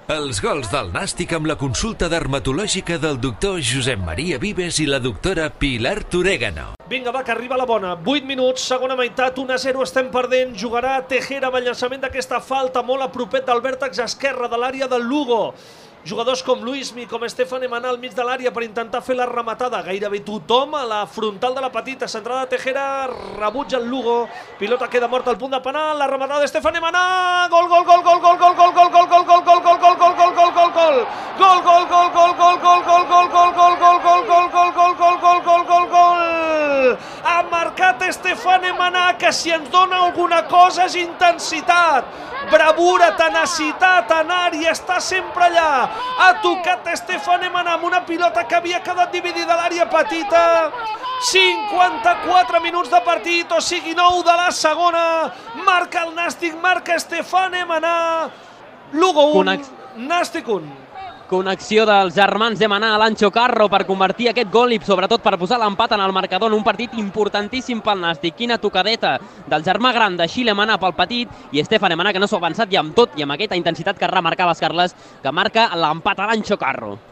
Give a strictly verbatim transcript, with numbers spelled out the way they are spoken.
Els gols del Nàstic amb la consulta dermatològica del doctor Josep Maria Vives i la doctora Pilar Torégano. Vinga, va, que arriba la bona. vuit minuts, segona meitat, un a zero, estem perdent. Jugarà Tejera amb el llançament d'aquesta falta molt a propet del vèrtex esquerre de l'àrea del Lugo. Jugadors com Luismi, com Estefan Emaná al mig de l'àrea per intentar fer la rematada. Gairebé tothom a la frontal de la petita. Centrada Tejera, rebutja el Lugo. Pilota queda morta al punt de penal. La rematada d'Estefan Emaná. Gol, gol, gol, gol, gol, gol, gol, gol, gol, gol, gol, gol, gol, gol, gol, gol, gol, gol, gol. Gol, gol, gol, gol, gol, gol, gol, gol, gol, gol, gol, gol, gol, gol, gol, gol, gol, gol, gol, gol. Ha marcat Estefan Emaná, que si ens dona alguna cosa és intensitat, bravura, tenacitat, anar i està sempre allà. Ha tocat Estefan Emaná amb una pilota que havia quedat dividida a l'àrea petita. cinquanta-quatre minuts de partit, o sigui nou de la segona. Marca el Nàstic, marca Estefan Emaná. Lugo un, Nàstic un. Connexió dels germans Emaná a l'Ancho Carro per convertir aquest gol i sobretot per posar l'empat en el marcador en un partit importantíssim pel Nàstic. Quina tocadeta del germà gran de Xile Emaná pel petit i Estefan Emaná, que no s'ha avançat i amb tot i amb aquesta intensitat que remarcaves, Carles, que marca l'empat a l'Ancho Carro.